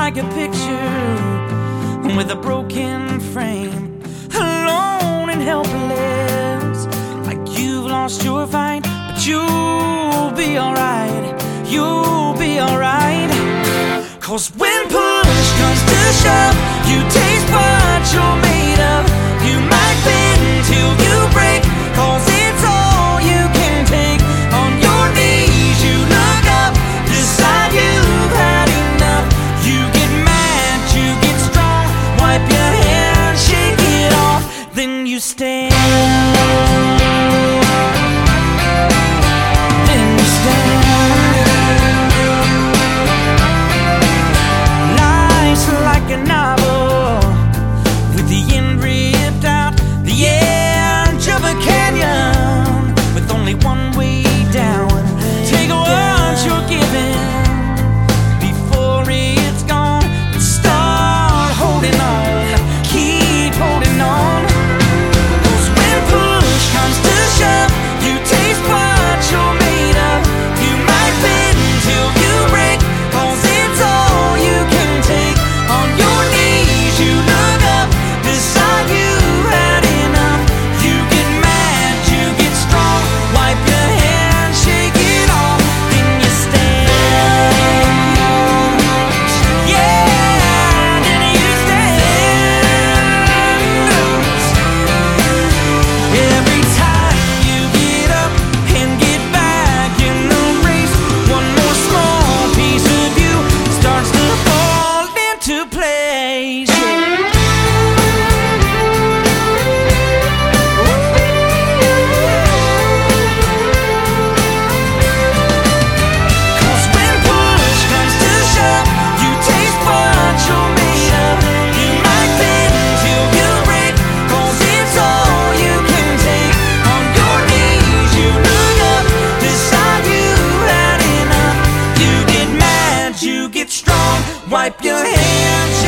like a picture with a broken frame, alone and helpless, like you've lost your fight. But you'll be alright, you'll be alright. 'Cause when push comes to shove, you taste what you're made of. You might bend till you break, 'cause it's all you can take. On your knees you look up, decide you've had enough. You get mad, you get strong, wipe your hair and shake it off. Then you stand. A novel with the end ripped out, the edge of a canyon with only one way down. Take what you're given before it's gone, and start holding on, keep holding on. 'Cause when push comes to shove, you taste what you're made of. You might bend till you break, 'cause it's all you can take. On your knees you look up, decide you've had enough. You get mad, you get strong, wipe your hair and shake it off. Then you stand. Yeah, then you stand. Every time you get up and get back in the race, one more small piece of you starts to fall into place. Cause when push comes to shove, you taste what you're made of. You might bend till you break, 'cause it's all you can take. On your knees you look up, decide you've had enough. You get mad, you get strong, wipe your hands,